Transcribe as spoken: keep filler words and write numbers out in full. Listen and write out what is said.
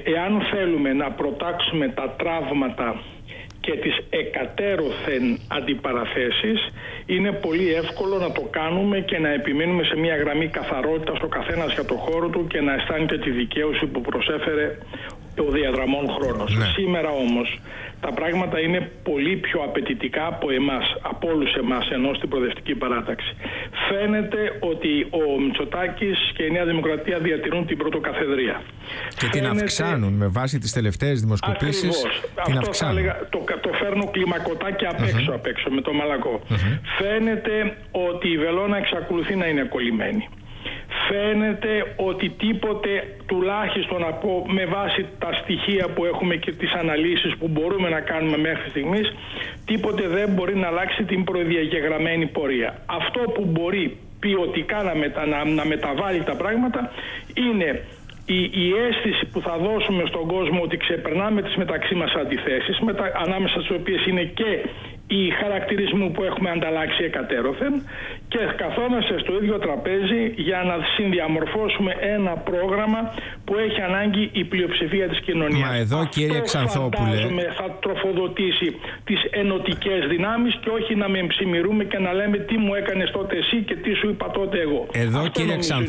εάν θέλουμε να προτάξουμε τα τραύματα και τις εκατέρωθεν αντιπαραθέσεις, είναι πολύ εύκολο να το κάνουμε και να επιμείνουμε σε μια γραμμή καθαρότητας ο καθένας για το χώρο του και να αισθάνεται τη δικαίωση που προσέφερε ο διαδραμών χρόνος. Ναι. Σήμερα όμως τα πράγματα είναι πολύ πιο απαιτητικά από εμάς, από όλους εμάς, ενώ στην προοδευτική παράταξη. Φαίνεται ότι ο Μητσοτάκης και η Νέα Δημοκρατία διατηρούν την πρωτοκαθεδρία. Και Φαίνεται... την αυξάνουν με βάση τις τελευταίες δημοσκοπήσεις. Ακριβώς. Την Αυτό αυξάνουν. θα έλεγα, το, το φέρνω κλιμακωτάκι απ' έξω, uh-huh. απ' έξω με το μαλακό. Uh-huh. Φαίνεται ότι η βελόνα εξακολουθεί να είναι κολλημένη. Φαίνεται ότι τίποτε, τουλάχιστον από, με βάση τα στοιχεία που έχουμε και τις αναλύσεις που μπορούμε να κάνουμε μέχρι στιγμής, τίποτε δεν μπορεί να αλλάξει την προδιαγεγραμμένη πορεία. Αυτό που μπορεί ποιοτικά να, μετα, να, να μεταβάλει τα πράγματα είναι η, η αίσθηση που θα δώσουμε στον κόσμο ότι ξεπερνάμε τις μεταξύ μας αντιθέσεις, μετα, ανάμεσα στις οποίες είναι και οι χαρακτηρισμοί που έχουμε ανταλλάξει εκατέρωθεν, και καθόμαστε στο ίδιο τραπέζι για να συνδιαμορφώσουμε ένα πρόγραμμα που έχει ανάγκη η πλειοψηφία της κοινωνίας. Μα εδώ, αυτό, κύριε Ξανθόπουλε, φαντάζομαι, θα τροφοδοτήσει τις ενωτικές δυνάμεις και όχι να με ψημιρούμε και να λέμε τι μου έκανες τότε εσύ και τι σου είπα τότε εγώ. Εδώ, αυτό κύριε Ξανθόπουλε,